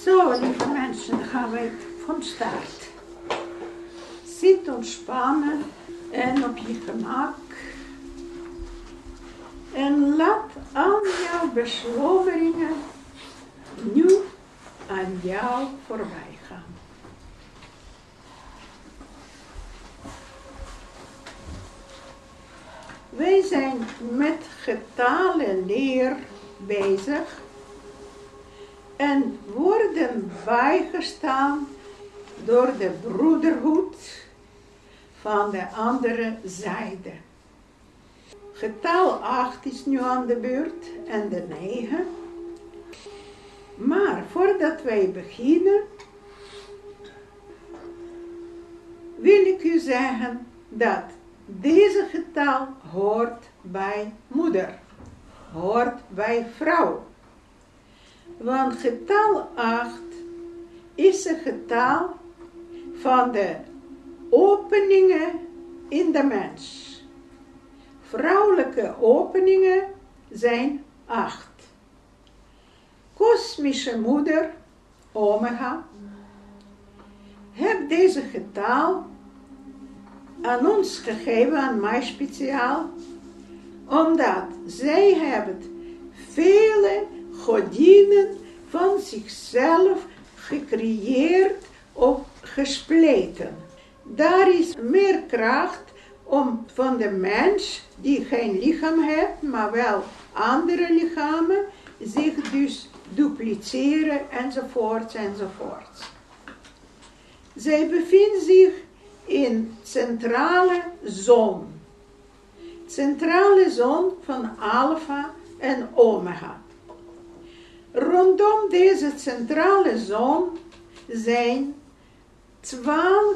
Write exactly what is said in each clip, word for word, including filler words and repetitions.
Zo, lieve mensen, dan gaan wij van start. Zit ontspannen en op je gemak. En laat al jouw beslommeringen nu aan jou voorbij gaan. Wij zijn met getallenleer bezig en worden bijgestaan door de broederhoed van de andere zijde. Getal acht is nu aan de beurt en de negen. Maar voordat wij beginnen, wil ik u zeggen dat deze getal hoort bij moeder, hoort bij vrouw. Want getal acht is een getal van de openingen in de mens. Vrouwelijke openingen zijn acht. Kosmische moeder, omega, heeft deze getal aan ons gegeven, aan mij speciaal, omdat zij hebben vele godinnen van zichzelf gecreëerd of gespleten. Daar is meer kracht om van de mens, die geen lichaam heeft, maar wel andere lichamen, zich dus dupliceren enzovoort enzovoort. Zij bevinden zich in centrale zon. Centrale zon van alpha en omega. Rondom deze centrale zon zijn twaalf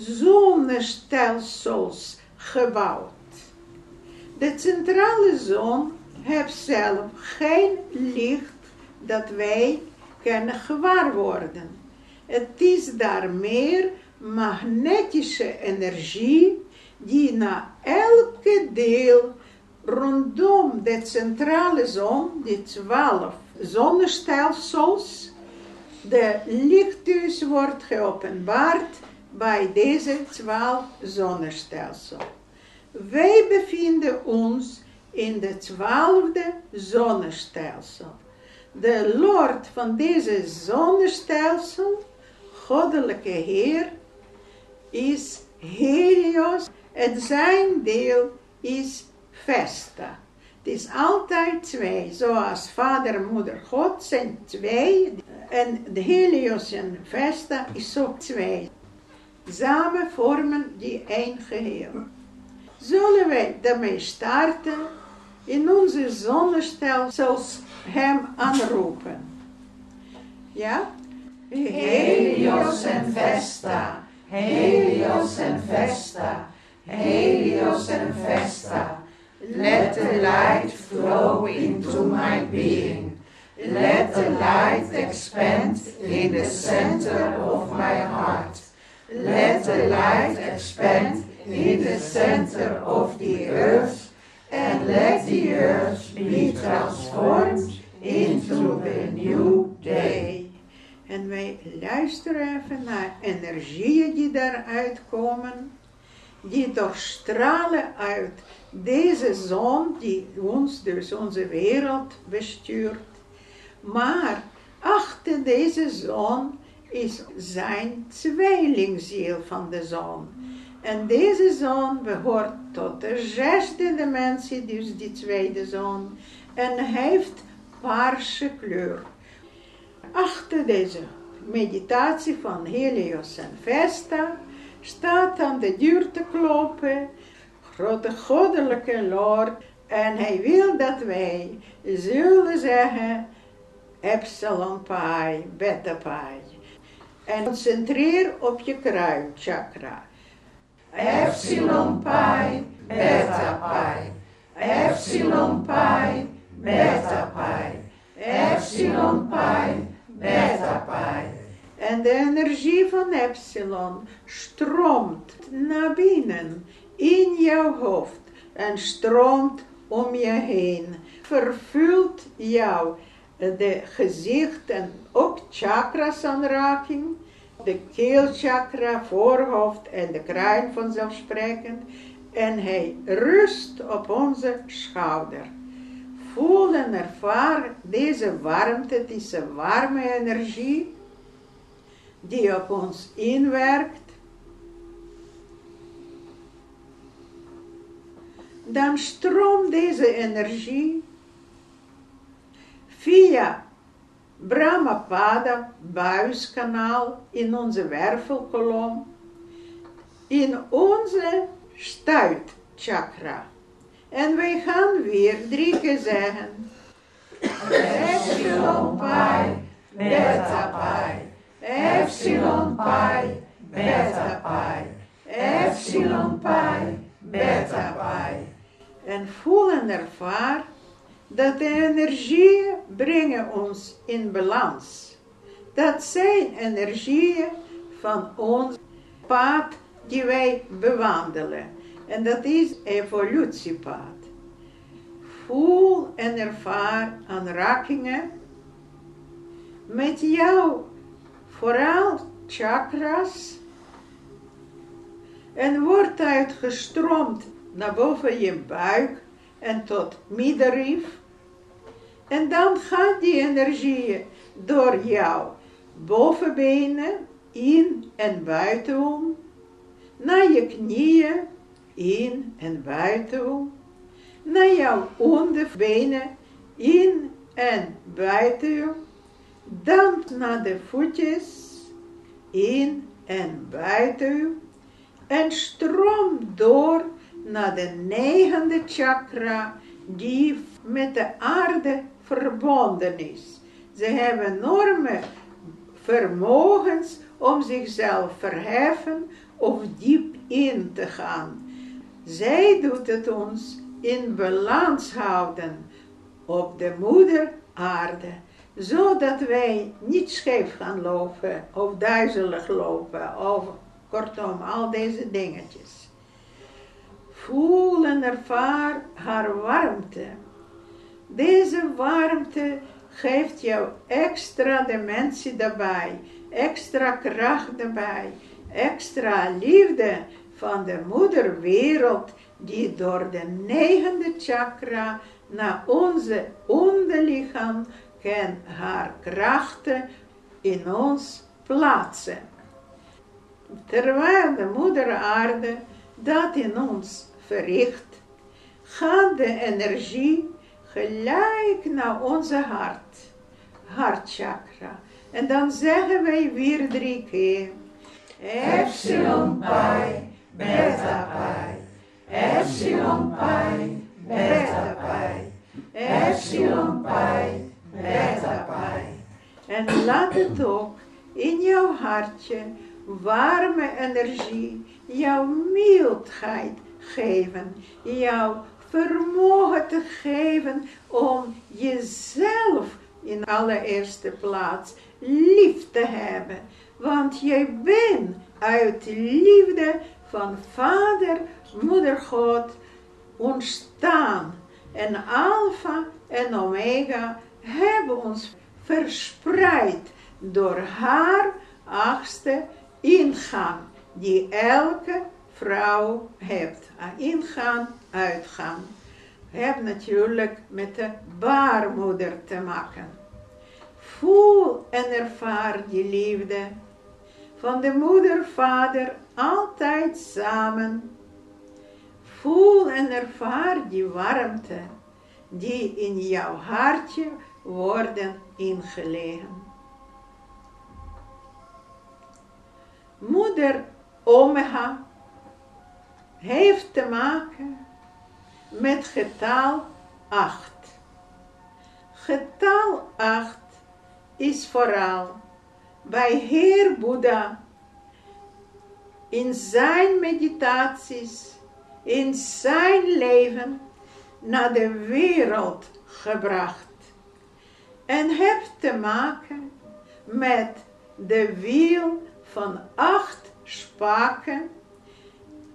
zonnestelsels gebouwd. De centrale zon heeft zelf geen licht dat wij kunnen gewaar worden. Het is daar meer magnetische energie die naar elke deel rondom de centrale zon, die twaalf zonnestelsels, de licht dus wordt geopenbaard bij deze twaalf zonnestelsels. Wij bevinden ons in de twaalfde zonnestelsel. De Lord van deze zonnestelsel, goddelijke Heer, is Helios. En zijn deel is Vesta. Het is altijd twee, zoals vader en moeder God zijn twee. En de Helios en Vesta is ook twee. Samen vormen die één geheel. Zullen wij daarmee starten in onze zonnestelsels hem aanroepen? Ja? Helios en Vesta, Helios en Vesta, Helios en Vesta. Let the light flow into my being. Let the light expand in the center of my heart. Let the light expand in the center of the earth, and let the earth be transformed into a new day. En wij luisteren even naar energieën die daaruit komen, die doorstralen uit deze zon, die ons, dus onze wereld bestuurt. Maar achter deze zon is zijn tweelingziel van de zon. En deze zon behoort tot de zesde dimensie, dus die tweede zon, en heeft paarse kleur. Achter deze meditatie van Helios en Vesta staat aan de deur te kloppen, grote goddelijke Lord, en hij wil dat wij zullen zeggen, Epsilon Pi, Beta Pi. En concentreer op je kruinchakra. Epsilon Pi, Beta Pi. Epsilon Pi, Beta Pi. Epsilon Pi, Beta Pi. En de energie van Epsilon stroomt naar binnen in jouw hoofd en stroomt om je heen, vervult jou de gezicht en ook chakras aanraking. De keelchakra, voorhoofd en de kruin vanzelfsprekend. En hij rust op onze schouder. Voel en ervaar deze warmte, deze warme energie die op ons inwerkt. Dan stroomt deze energie via Brahmapada buiskanaal in onze wervelkolom, in onze stuitchakra. En wij gaan weer drie keer zeggen. Epsilon pi, beta pi. Epsilon pi, beta pi. Epsilon pi, beta pi. En voel en ervaar dat de energieën brengen ons in balans. Dat zijn energieën van ons pad die wij bewandelen. En dat is evolutiepad. Voel en ervaar aanrakingen met jou, vooral chakras. En wordt uitgestroomd naar boven je buik en tot middenrif. En dan gaat die energie door jouw bovenbenen, in en buitenom, naar je knieën, in en buitenom, naar jouw onderbenen, in en buitenom, dan naar de voetjes, in en buitenom, en stroom door naar de negende chakra, die met de aarde verbonden is. Ze hebben enorme vermogens om zichzelf verheffen of diep in te gaan. Zij doet het ons in balans houden op de moeder aarde, zodat wij niet scheef gaan lopen of duizelig lopen of kortom al deze dingetjes. Voel en ervaar haar warmte. Deze warmte geeft jou extra dimensie daarbij, extra kracht daarbij, extra liefde van de moederwereld die door de negende chakra naar onze onderlichaam kan haar krachten in ons plaatsen. Terwijl de moeder aarde dat in ons verricht, gaat de energie gelijk naar onze hart, hartchakra. En dan zeggen wij weer drie keer. Epsilon pi, beta pi. Epsilon pi, beta pi. Epsilon pi, beta pi. En laat het ook in jouw hartje warme energie, jouw mildheid geven, jouw vermogen te geven om jezelf in allereerste plaats lief te hebben. Want jij bent uit liefde van Vader, Moeder God ontstaan. En Alpha en Omega hebben ons verspreid door haar achtste ingang, die elke vrouw heeft. Ingaan, uitgaan. Heeft natuurlijk met de baarmoeder te maken. Voel en ervaar die liefde van de moeder, vader, altijd samen. Voel en ervaar die warmte die in jouw hartje worden ingelegen. Moeder Omega heeft te maken met getal acht. Getal acht is vooral bij Heer Boeddha in zijn meditaties, in zijn leven naar de wereld gebracht. En heeft te maken met de wiel van acht spaken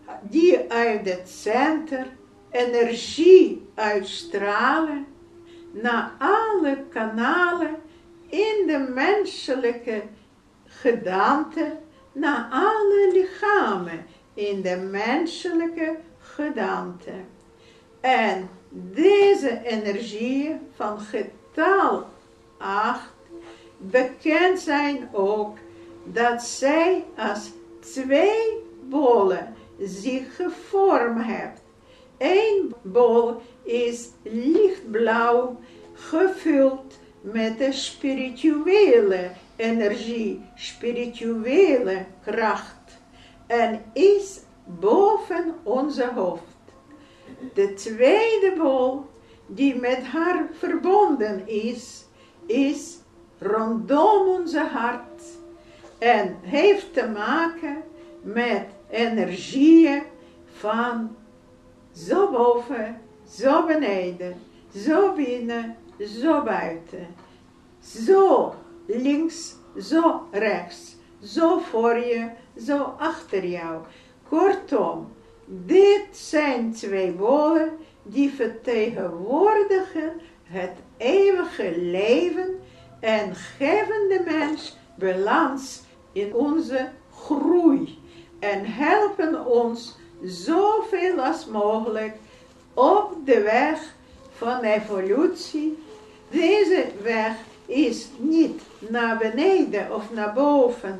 die uit het centrum energie uitstralen, naar alle kanalen in de menselijke gedaante, naar alle lichamen in de menselijke gedaante. En deze energie van getal acht bekend zijn ook dat zij als twee bollen zich gevormd heeft. Eén bol is lichtblauw gevuld met de spirituele energie, spirituele kracht en is boven onze hoofd. De tweede bol die met haar verbonden is, is rondom onze hart en heeft te maken met energieën van zo boven, zo beneden, zo binnen, zo buiten, zo links, zo rechts, zo voor je, zo achter jou. Kortom, dit zijn twee bollen die vertegenwoordigen het eeuwige leven en geven de mens balans in onze groei en helpen ons zoveel als mogelijk op de weg van evolutie. Deze weg is niet naar beneden of naar boven,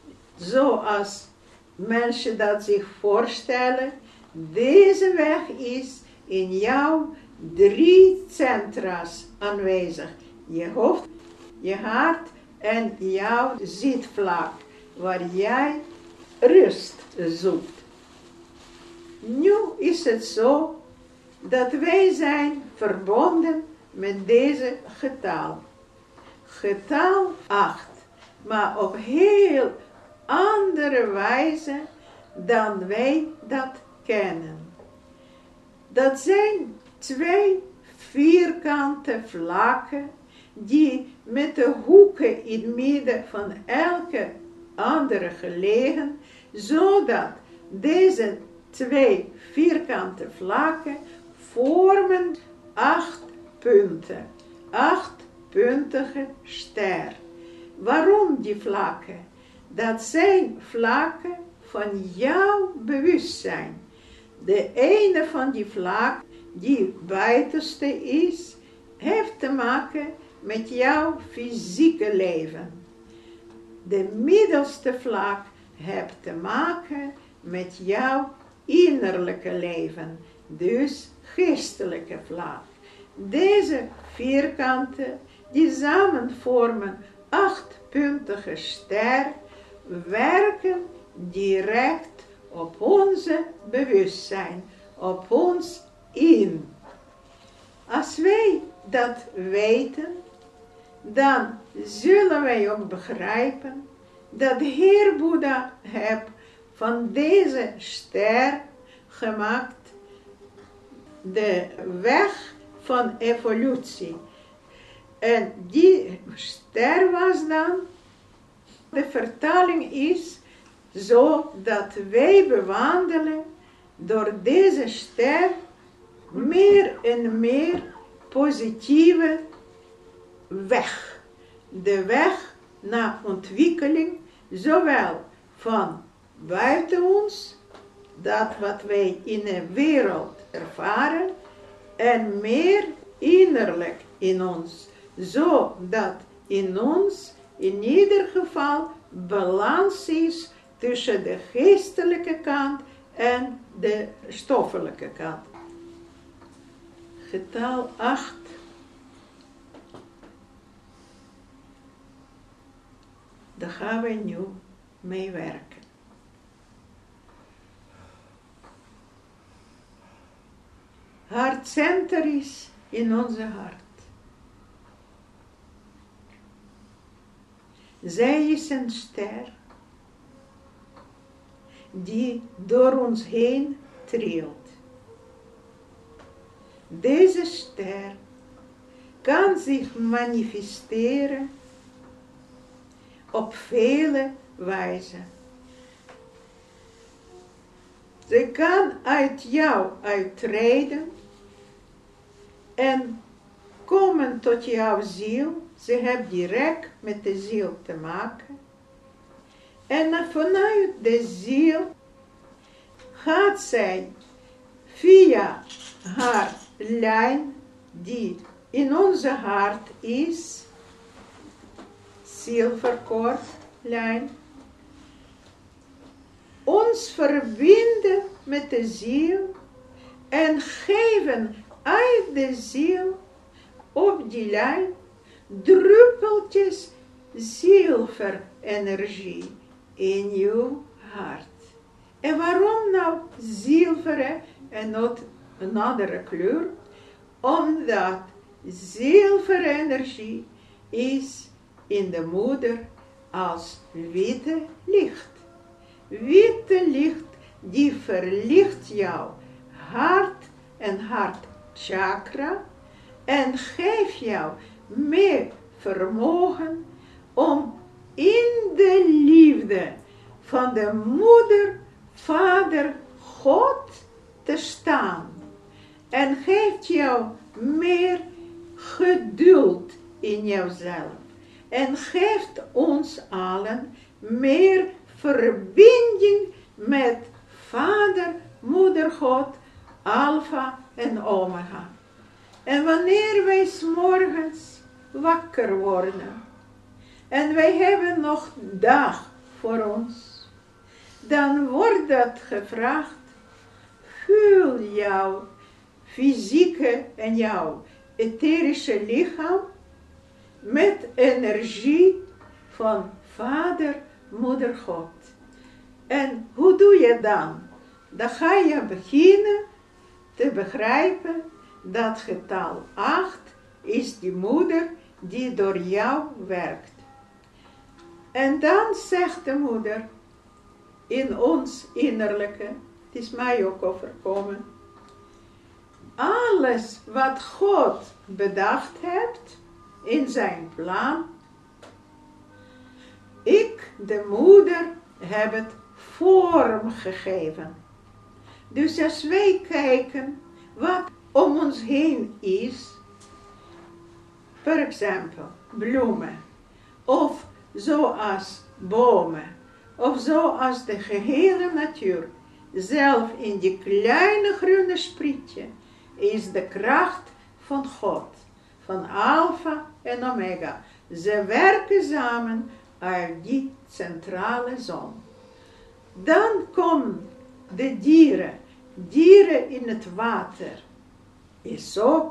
zoals mensen dat zich voorstellen. Deze weg is in jouw drie centra's aanwezig. Je hoofd, je hart en jouw zitvlak, waar jij rust zoekt. Nu is het zo dat wij zijn verbonden met deze getal. Getal acht, maar op heel andere wijze dan wij dat kennen. Dat zijn twee vierkante vlakken die met de hoeken in het midden van elke andere gelegen, zodat deze twee vierkante vlakken vormen acht punten, achtpuntige ster. Waarom die vlakken? Dat zijn vlakken van jouw bewustzijn. De ene van die vlak, die buitenste is, heeft te maken met jouw fysieke leven. De middelste vlak heeft te maken met jouw innerlijke leven, dus geestelijke vlak. Deze vierkanten, die samen vormen achtpuntige ster, werken direct op onze bewustzijn, op ons in. Als wij dat weten, dan zullen wij ook begrijpen dat de Heer Boeddha heeft van deze ster gemaakt de weg van evolutie. En die ster was dan, de vertaling is zo dat wij bewandelen door deze ster meer en meer positieve weg. De weg naar ontwikkeling, zowel van buiten ons, dat wat wij in de wereld ervaren, en meer innerlijk in ons, zodat in ons in ieder geval balans is tussen de geestelijke kant en de stoffelijke kant. Getal acht. Daar gaan we nu mee werken. Hartcenter is in onze hart. Zij is een ster die door ons heen trilt. Deze ster kan zich manifesteren op vele wijzen. Ze kan uit jou uittreden en komen tot jouw ziel. Ze hebben direct met de ziel te maken. En vanuit de ziel gaat zij via haar lijn die in onze hart is, zilverkoordlijn, ons verbinden met de ziel en geven uit de ziel op die lijn druppeltjes zilverenergie in uw hart. En waarom nou zilver en niet een andere kleur? Omdat zilverenergie is in de moeder als witte licht. Witte licht die verlicht jouw hart en hartchakra en geeft jou meer vermogen om in de liefde van de moeder, vader, God te staan. En geeft jou meer geduld in jouzelf. En geeft ons allen meer verbinding met vader, moeder, God, alfa en omega. En wanneer wij 's morgens wakker worden en wij hebben nog dag voor ons, dan wordt dat gevraagd, vul jouw fysieke en jouw etherische lichaam met energie van vader, moeder, God. En hoe doe je dan? Dan ga je beginnen te begrijpen dat getal acht is die moeder die door jou werkt. En dan zegt de moeder in ons innerlijke, het is mij ook overkomen, alles wat God bedacht heeft in zijn plan, ik, de moeder, heb het vorm gegeven. Dus als wij kijken wat om ons heen is, per exempel bloemen, of zoals bomen, of zoals de gehele natuur, zelf in die kleine groene sprietje, is de kracht van God, van Alpha en Omega. Ze werken samen uit die centrale zon. Dan komen de dieren, dieren in het water, is ook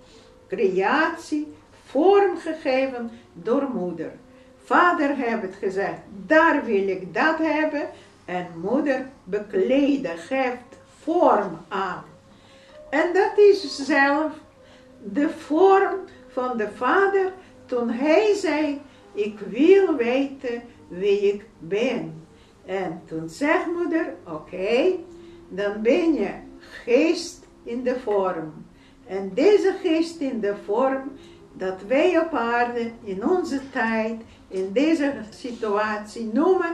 creatie, vormgegeven door moeder. Vader heeft het gezegd, daar wil ik dat hebben, en moeder bekleden, geeft vorm aan. En dat is zelf de vorm van de vader toen hij zei, ik wil weten wie ik ben. En toen zegt moeder, oké, okay, dan ben je geest in de vorm. En deze geest in de vorm, dat wij op aarde, in onze tijd, in deze situatie noemen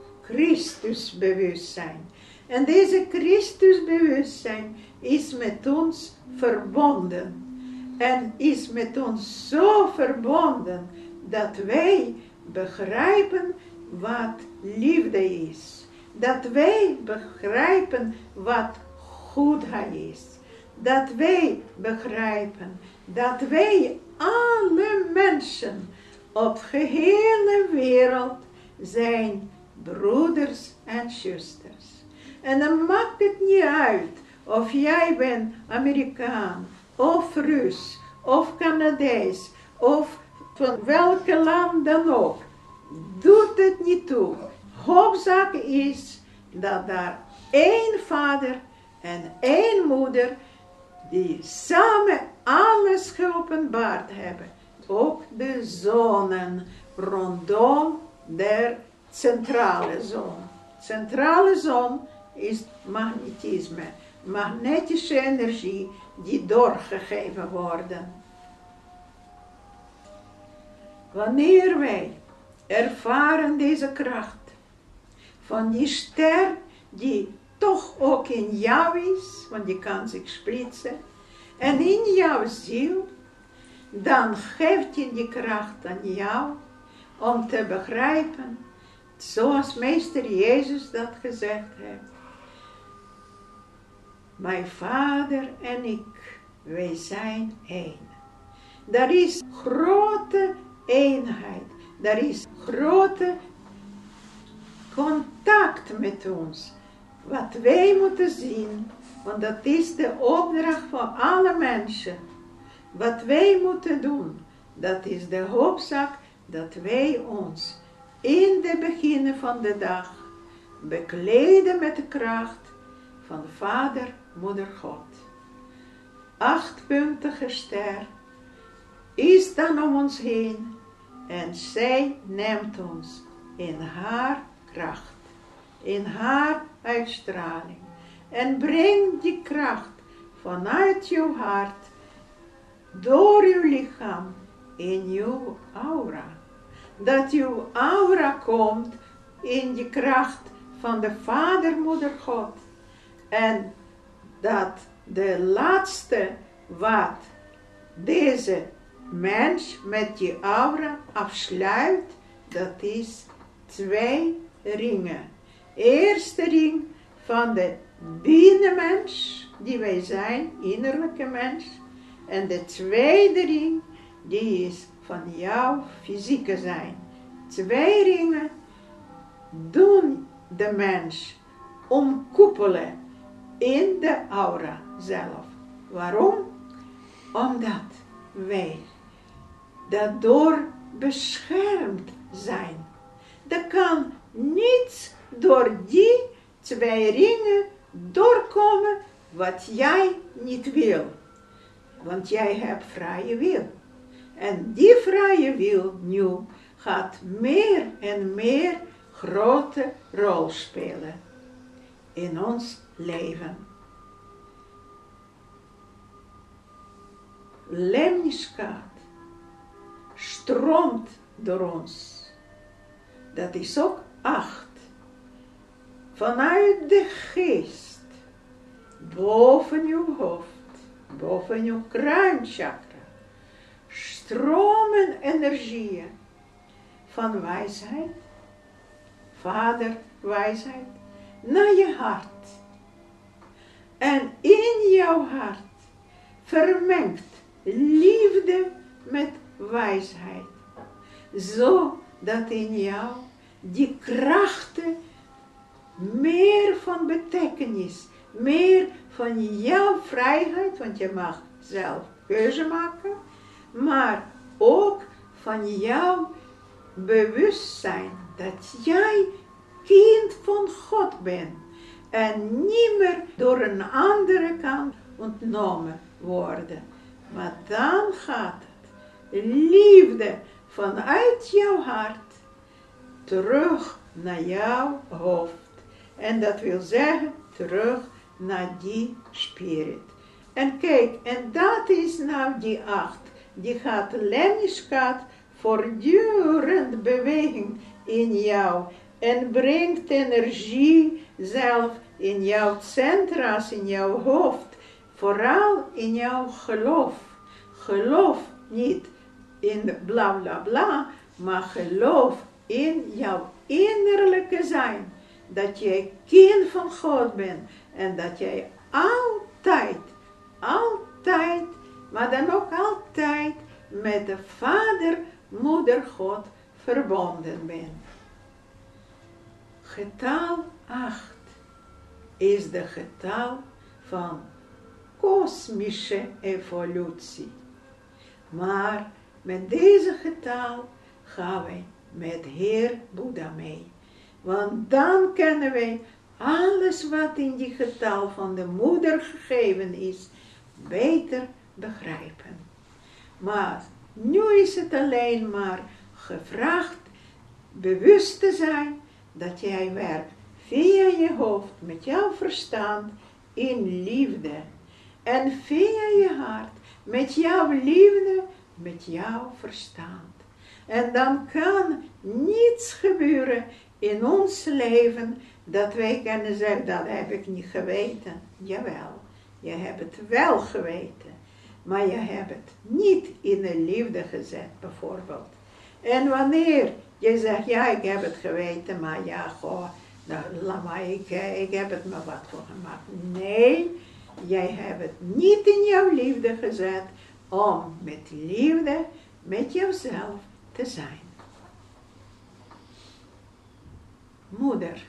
Christusbewustzijn. En deze Christusbewustzijn is met ons verbonden. En is met ons zo verbonden dat wij begrijpen wat liefde is. Dat wij begrijpen wat goedheid is. Dat wij begrijpen dat wij alle mensen op de hele wereld zijn broeders en zusters. En dan maakt het niet uit of jij bent Amerikaan, of Rus, of Canadees, of van welke land dan ook. Doet het niet toe. Hoofdzaak is dat daar één vader en één moeder die samen alles geopenbaard hebben. Ook de zonen rondom de centrale zon. Centrale zon is magnetisme. Magnetische energie die doorgegeven worden. Wanneer wij ervaren deze kracht van die ster die toch ook in jou is, want die kan zich splitsen, en in jouw ziel, dan geeft je die kracht aan jou om te begrijpen, zoals meester Jezus dat gezegd heeft. Mijn vader en ik, wij zijn één. Er is grote eenheid. Er is grote contact met ons. Wat wij moeten zien, want dat is de opdracht van alle mensen. Wat wij moeten doen, dat is de hoofdzaak dat wij ons in het begin van de dag bekleden met de kracht van Vader, Moeder, God. Achtpuntige ster is dan om ons heen en zij neemt ons in haar kracht, in haar uitstraling en brengt die kracht vanuit jouw hart door uw lichaam in uw aura. Dat uw aura komt in de kracht van de Vader, Moeder, God. En dat de laatste wat deze mens met die aura afsluit, dat is twee ringen. Eerste ring van de binnenmens, die wij zijn, innerlijke mens. En de tweede ring, die is van jouw fysieke zijn. Twee ringen doen de mens omkoepelen in de aura zelf. Waarom? Omdat wij daardoor beschermd zijn. Er kan niets door die twee ringen doorkomen wat jij niet wil. Want jij hebt vrije wil. En die vrije wil nu gaat meer en meer grote rol spelen in ons leven. Lemniscaat stroomt door ons. Dat is ook acht. Vanuit de geest, boven uw hoofd, boven uw kruinchakra, stromen energieën van wijsheid, Vader wijsheid, naar je hart. En in jouw hart vermengt liefde met wijsheid. Zodat in jou die krachten meer van betekenis, meer van jouw vrijheid, want je mag zelf keuze maken, maar ook van jouw bewustzijn dat jij kind van God bent en niet meer door een andere kan ontnomen worden. Maar dan gaat het liefde vanuit jouw hart terug naar jouw hoofd. En dat wil zeggen terug naar die spirit. En kijk, en dat is nou die acht. Die gaat lemniscaat voortdurend beweging in jou. En brengt energie zelf in jouw centra's, in jouw hoofd. Vooral in jouw geloof. Geloof niet in bla bla bla, maar geloof in jouw innerlijke zijn. Dat jij kind van God bent en dat jij altijd, altijd, maar dan ook altijd met de Vader, Moeder, God verbonden bent. Getal acht is de getal van kosmische evolutie. Maar met deze getal gaan wij met Heer Boeddha mee. Want dan kunnen wij alles wat in die getal van de moeder gegeven is, beter begrijpen. Maar nu is het alleen maar gevraagd bewust te zijn dat jij werkt via je hoofd met jouw verstand in liefde. En via je hart met jouw liefde, met jouw verstand. En dan kan niets gebeuren in ons leven dat wij kunnen zeggen, dat heb ik niet geweten. Jawel, je hebt het wel geweten. maar je hebt het niet in de liefde gezet, bijvoorbeeld. En wanneer je zegt, ja, ik heb het geweten, maar ja, goh, nou, laat maar, ik, ik heb het me wat voor gemaakt. Nee, jij hebt het niet in jouw liefde gezet om met liefde met jezelf te zijn. Moeder,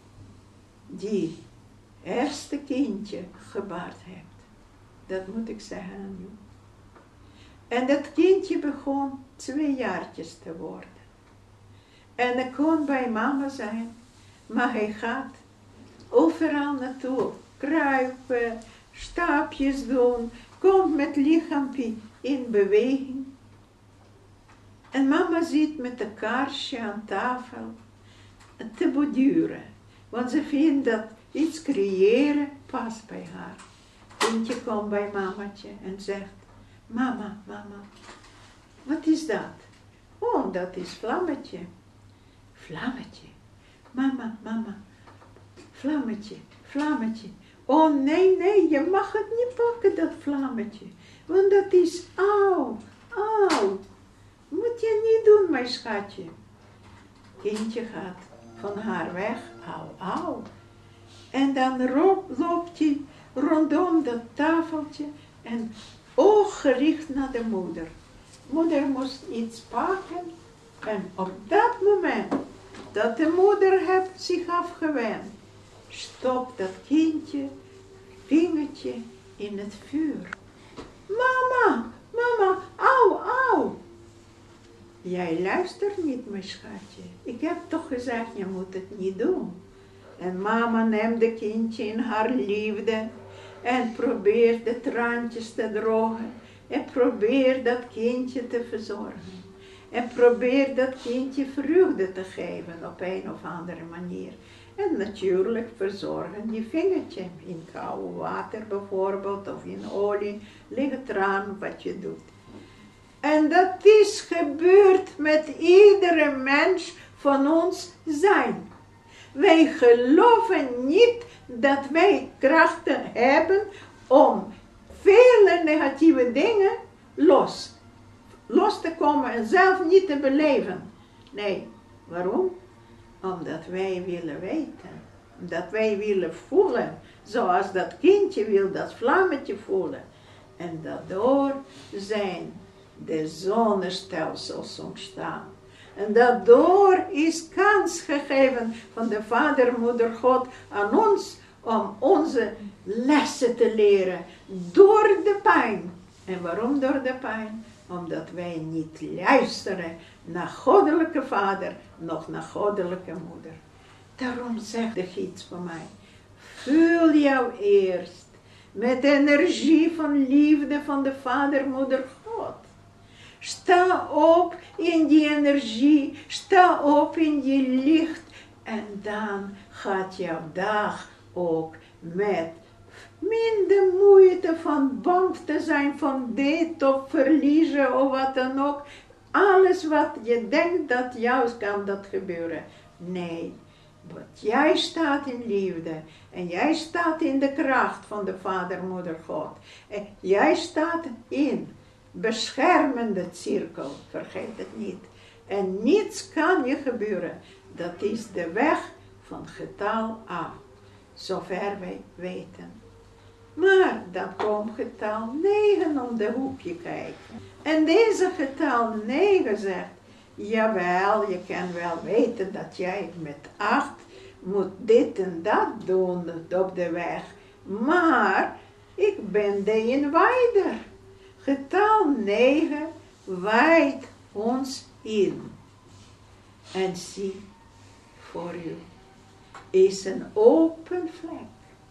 die eerste kindje gebaard heeft, dat moet ik zeggen aan u. En dat kindje begon twee jaartjes te worden. En hij kon bij mama zijn, maar hij gaat overal naartoe, kruipen, stapjes doen, komt met lichaampje in beweging. En mama zit met de kaarsje aan tafel te borduren, want ze vindt dat iets creëren past bij haar. Kindje komt bij mamaatje en zegt, mama, mama, wat is dat? Oh, dat is vlammetje. Vlammetje. Mama, mama, vlammetje, vlammetje. Oh nee, nee, je mag het niet pakken, dat vlammetje. Want dat is auw, auw. Moet je niet doen, mijn schatje. Kindje gaat van haar weg, auw, auw. En dan loopt hij rondom dat tafeltje en ooggericht naar de moeder. Moeder moest iets pakken en op dat moment dat de moeder heeft zich afgewend, stopt dat kindje vingertje in het vuur. Mama, mama, auw, auw. Jij luistert niet, mijn schatje. Ik heb toch gezegd, je moet het niet doen. En mama neemt de kindje in haar liefde en probeert de traantjes te drogen. En probeert dat kindje te verzorgen. En probeert dat kindje vreugde te geven op een of andere manier. En natuurlijk verzorgen die vingertje in koude water bijvoorbeeld of in olie. Ligt het eraan wat je doet. En dat is gebeurd met iedere mens van ons zijn. Wij geloven niet dat wij krachten hebben om vele negatieve dingen los, los te komen en zelf niet te beleven. Nee, waarom? Omdat wij willen weten. Omdat wij willen voelen. Zoals dat kindje wil dat vlammetje voelen. En daardoor zijn de zonnestelsels ontstaan. En daardoor is kans gegeven van de Vader, Moeder, God aan ons om onze lessen te leren door de pijn. En waarom door de pijn? Omdat wij niet luisteren naar goddelijke Vader, nog naar goddelijke Moeder. Daarom zegt de gids van mij, vul jou eerst met de energie van liefde van de Vader, Moeder, God. Sta op in die energie, sta op in die licht en dan gaat jouw dag ook met minder moeite van bang te zijn van dit of verliezen of wat dan ook. Alles wat je denkt dat jou kan dat gebeuren. Nee, want jij staat in liefde en jij staat in de kracht van de Vader, Moeder, God. En jij staat in beschermende cirkel, vergeet het niet. En niets kan je gebeuren. Dat is de weg van getal A, zover wij weten. Maar dan komt getal negen om de hoekje kijken. En deze getal negen zegt, jawel, je kan wel weten dat jij met acht moet dit en dat doen op de weg. Maar ik ben de inwijder. Getal negen wijdt ons in. En zie, voor u is een open vlek.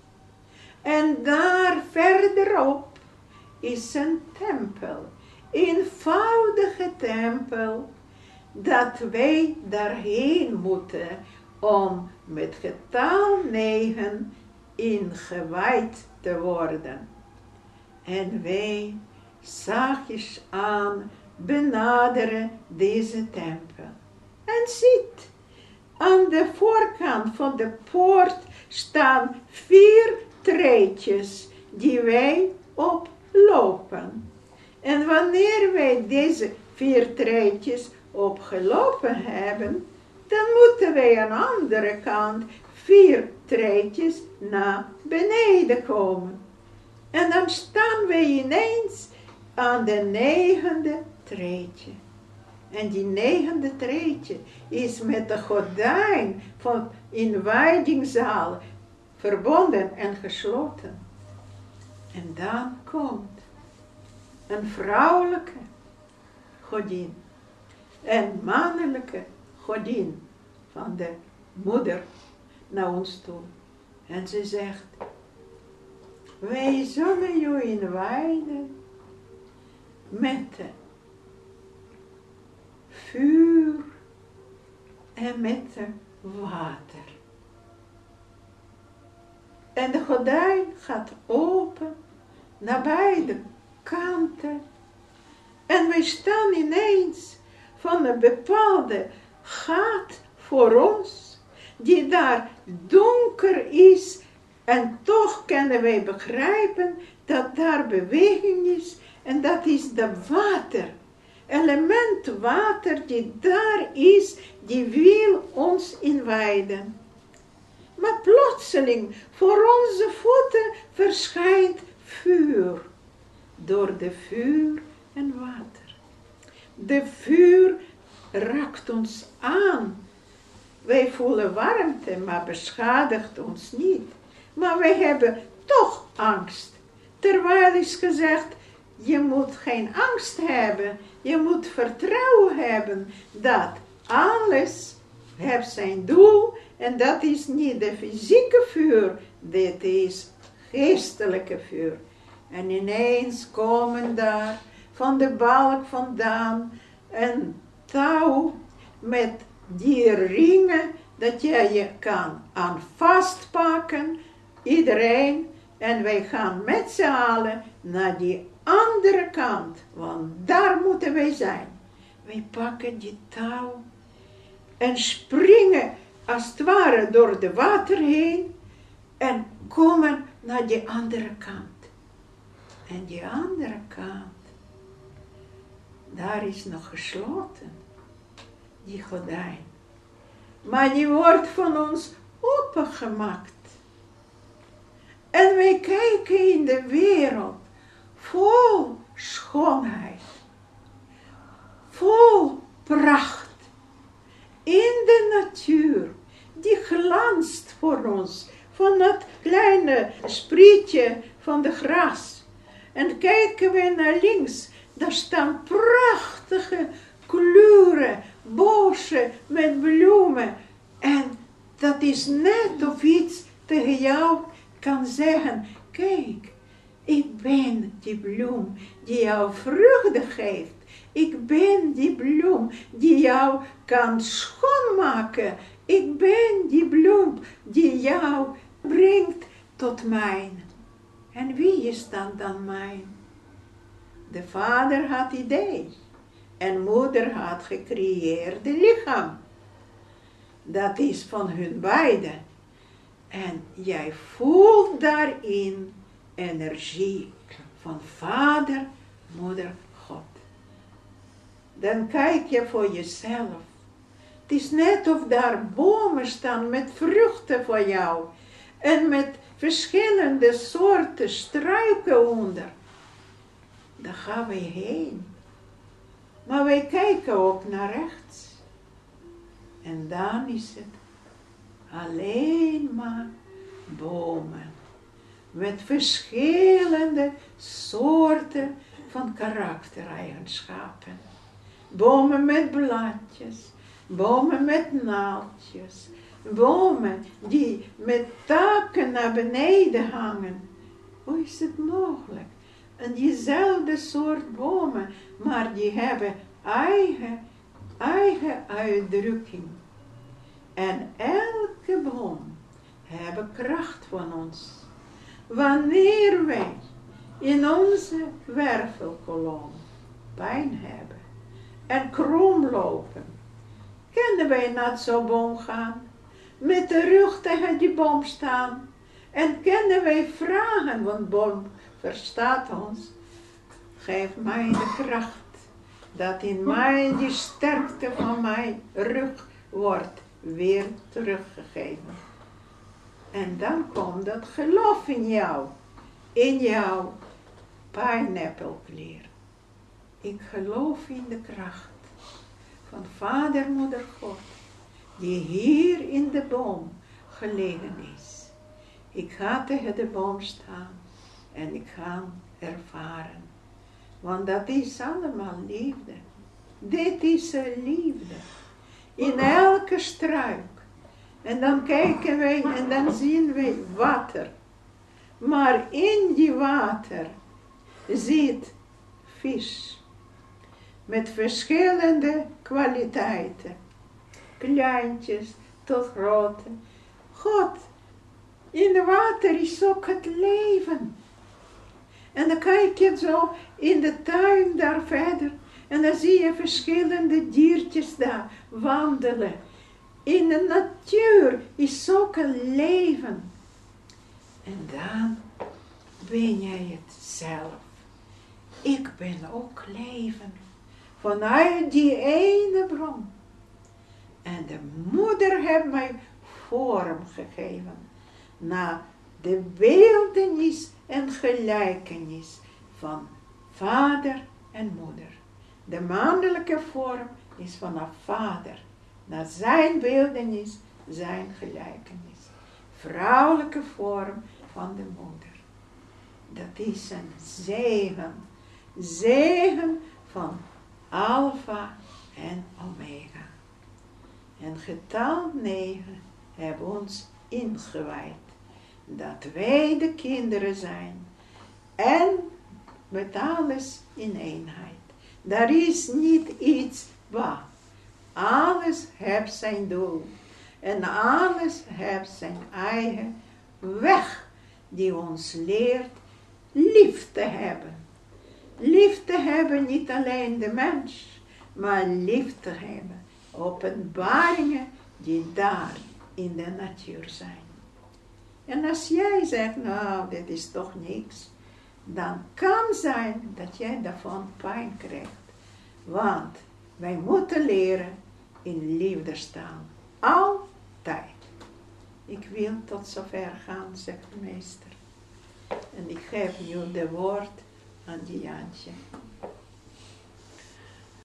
En daar verderop is een tempel. Eenvoudige tempel. Dat wij daarheen moeten om met getal negen ingewijd te worden. En wij zachtjes aan benaderen deze tempel. En ziet, aan de voorkant van de poort staan vier treedjes die wij oplopen. En wanneer wij deze vier treetjes opgelopen hebben, dan moeten wij aan de andere kant vier treetjes naar beneden komen. En dan staan wij ineens aan de negende treetje. En die negende treetje is met de gordijn van inwijdingszaal verbonden en gesloten. En dan komt een vrouwelijke godin, een mannelijke godin van de moeder naar ons toe. En ze zegt, wij zullen je inwijden met de vuur en met de water. En de gordijn gaat open naar beide kanten. En wij staan ineens van een bepaalde gat voor ons, die daar donker is. En toch kunnen wij begrijpen dat daar beweging is. En dat is de water. Element water die daar is, die wil ons inwijden. Maar plotseling voor onze voeten verschijnt vuur. Door de vuur en water. De vuur raakt ons aan. Wij voelen warmte, maar beschadigt ons niet. Maar wij hebben toch angst. Terwijl is gezegd, je moet geen angst hebben. Je moet vertrouwen hebben dat alles heeft zijn doel. En dat is niet de fysieke vuur, dit is geestelijke vuur. En ineens komen daar van de balk vandaan een touw met die ringen dat je je kan aan vastpakken, iedereen. En wij gaan met z'n allen naar die andere kant, want daar moeten wij zijn. Wij pakken die touw en springen als het ware door de water heen en komen naar die andere kant. En die andere kant, daar is nog gesloten, die gordijn. Maar die wordt van ons opengemaakt. En wij kijken in de wereld vol schoonheid, vol pracht, in de natuur, die glanst voor ons, van dat kleine sprietje van de gras. En kijken we naar links, daar staan prachtige kleuren, bossen met bloemen. En dat is net of iets tegen jou kan zeggen, kijk, ik ben die bloem die jou vruchten geeft. Ik ben die bloem die jou kan schoonmaken. Ik ben die bloem die jou brengt tot mijn. En wie is dan dan mijn? De vader had idee. En moeder had gecreëerd het lichaam. Dat is van hun beiden. En jij voelt daarin energie van vader, moeder, God. Dan kijk je voor jezelf. Het is net of daar bomen staan met vruchten voor jou. En met verschillende soorten struiken onder. Daar gaan we heen. Maar wij kijken ook naar rechts. En dan is het alleen maar bomen. Met verschillende soorten van karaktereigenschappen. Bomen met bladjes. Bomen met naaldjes. Bomen die met takken naar beneden hangen. Hoe is het mogelijk? En diezelfde soort bomen, maar die hebben eigen, eigen uitdrukking. En elke boom heeft kracht van ons. Wanneer wij in onze wervelkolom pijn hebben en krom lopen, kunnen wij naar zo'n boom gaan, met de rug tegen die boom staan en kunnen wij vragen, want boom verstaat ons, geef mij de kracht. Dat in mij die sterkte van mijn rug wordt weer teruggegeven. En dan komt dat geloof in jou. In jouw pineappelkleer. Ik geloof in de kracht van Vader, Moeder, God. Die hier in de boom gelegen is. Ik ga tegen de boom staan. En ik ga ervaren. Want dat is allemaal liefde. Dit is een liefde. In elke struik. En dan kijken wij en dan zien wij water. Maar in die water zit vis. Met verschillende kwaliteiten. Kleintjes tot grote. God, in het water is ook het leven. En dan kijk je zo in de tuin daar verder. En dan zie je verschillende diertjes daar wandelen. In de natuur is ook een leven. En dan ben jij het zelf. Ik ben ook leven. Vanuit die ene bron. En de moeder heeft mij vorm gegeven. Naar de beeltenis en gelijkenis van vader en moeder. De mannelijke vorm is vanaf vader. Naar zijn beeltenis, zijn gelijkenis. Vrouwelijke vorm van de moeder. Dat is een zegen. Zegen van Alpha en Omega. En getal negen hebben ons ingewijd. Dat wij de kinderen zijn. En met alles in eenheid. Daar is niet iets waar. Alles heeft zijn doel. En alles heeft zijn eigen weg. Die ons leert lief te hebben. Lief te hebben niet alleen de mens. Maar lief te hebben. Openbaringen die daar in de natuur zijn. En als jij zegt, nou, dit is toch niks. Dan kan zijn dat jij daarvan pijn krijgt. Want wij moeten leren in liefde staan. Altijd. Ik wil tot zover gaan, zegt de meester. En ik geef nu de woord aan Diantje.